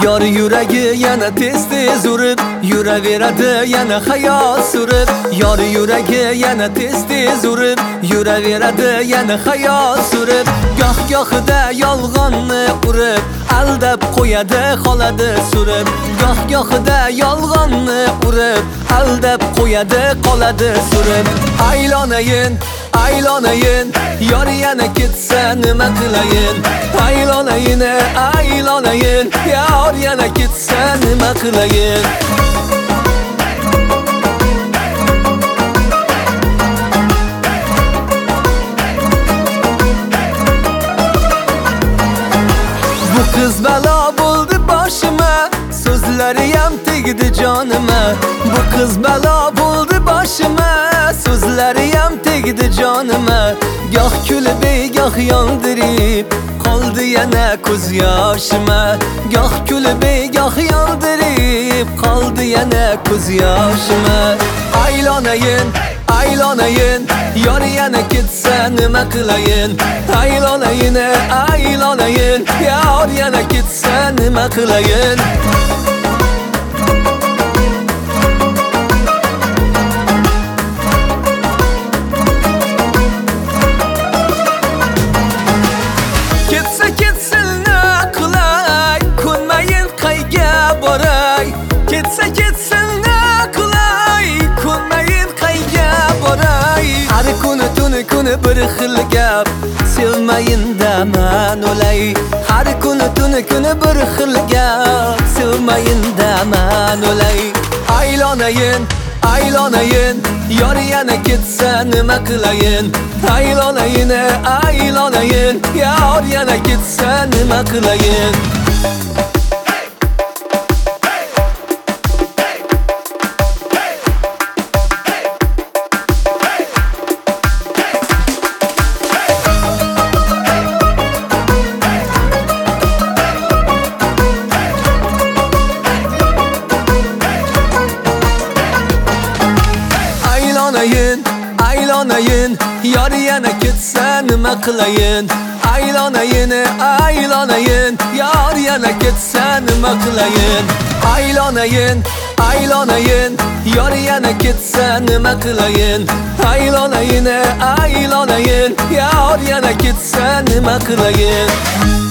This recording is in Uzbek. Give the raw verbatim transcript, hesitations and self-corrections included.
Yor yuragi yana tez tez urib, yuraveradi yana xayol surib. Yor yuragi yana tez tez urib, yuraveradi yana xayol surib. Goh gohida yolg'onni urib, aldab qo'yadi qoladi surib. Goh gohida yolg'onni urib, aldab qo'yadi qoladi surib. Aylonayin, aylonayin, yor yana ketsa nima qilayin? Aylonayin, aylonayin, yor yana ketsa nima qilayin? Bu qiz balo bo'ldi boshima, so'zlari ham tegdi jonima. Bu qiz balo bo'ldi boshima, so'zlari ham tegdi jonima. Goh kulib, goh yondirib, qoldi yana ko'z yoshima. Goh kulib, goh yondirib, qoldi yana ko'z yoshima. Aylonayin, aylonayin, yor yana ketsa nima qilayin? Aylonayin, aylonayin, yor yana ketsa nima qilayin? Ketsa ketsin qilay, ko'nmayin qayga boray. Ketsa ketsin qilay, ko'nmayin qayga boray. Har kuni tuni kuni bir xil gap, sevmayin daman o'lay. Har kuni tuni kuni bir xil gap, sevmayin daman o'lay. Aylonayin, aylonayin, yor yana ketsa nima qilayin? Aylonayin, aylonayin, yor yana ketsa nima qilayin? Aylonayin, aylonayin, yor yana ketsa nima qilayin? Aylonayin, aylonayin, yor yana ketsa nima qilayin? Aylonayin, aylonayin, yor yana ketsa nima qilayin? Aylonayin, aylonayin, yor yana ketsa nima qilayin?